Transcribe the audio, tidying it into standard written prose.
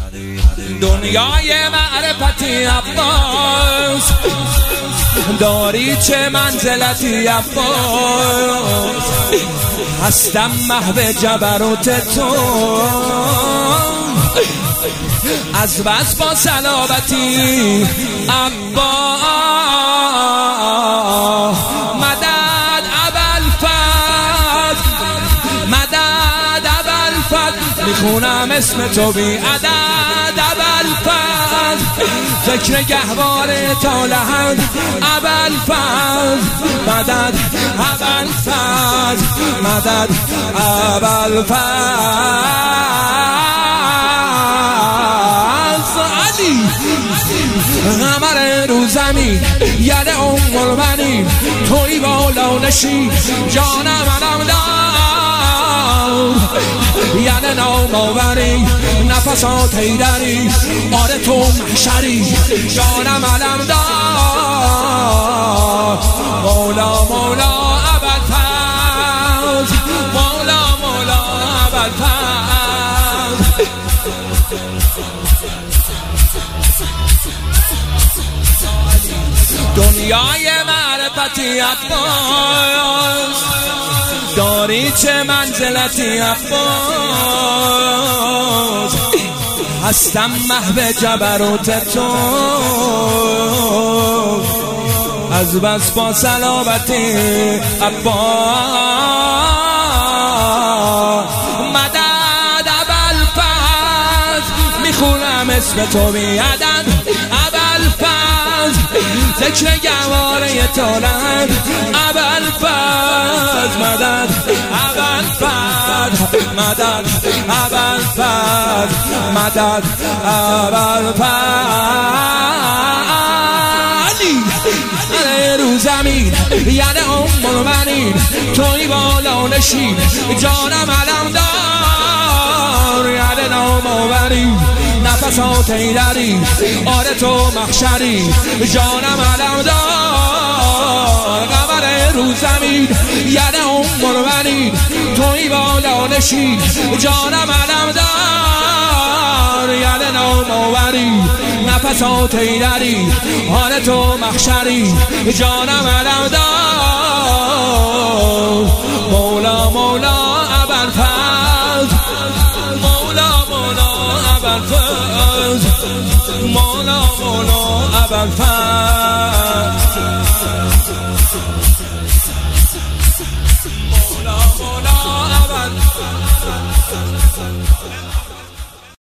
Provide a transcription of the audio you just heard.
دنیای معرفتی عباس، داری چه منزلتی عباس، هستم محو جبروت تو، از بس با صلابتی عباس. مدد ابوالفضل، مدد ابوالفضل، میخونم اسم تو بی عدد ابوالفضل، فکر گهواره تا لحد ابوالفضل، مدد ابوالفضل، مدد ابوالفضل. قمر رو زمین یعنی المؤمنین، توی بالا نشین جان منم دار، یعنی نامآوری نفسات حیدری، آره تو محشری جان منم دار. مولا مولا ابوالفضل، مولا مولا ابوالفضل. دنیای معرفتی عباس، داری چه منزلتی عباس، هستم محو جبروت تو، از بس با صلابتی عباس. مدد ابوالفضل، میخونم اسم تو بی عدد ابوالفضل، ذکر گواره تولد ابوالفضل، مدد ابوالفضل، مدد ابوالفضل، مدد ابوالفضل. رو زمین یعنی المؤمنین، توی بالا نشین جانم علمدار، یعنی نامآوری نفسات حیدری، آره تو محشری جانم علمدار. قمر رو زمین یعنی المؤمنین، توی بالا نشین جانم علمدار، یعنی نامآوری نفسات حیدری، آره تو محشری جانم علمدار. مولا مولا ابوالفضل، مولا مولا ابوالفضل، مولا مولا ابوالفضل، مولا مولا ابوالفضل.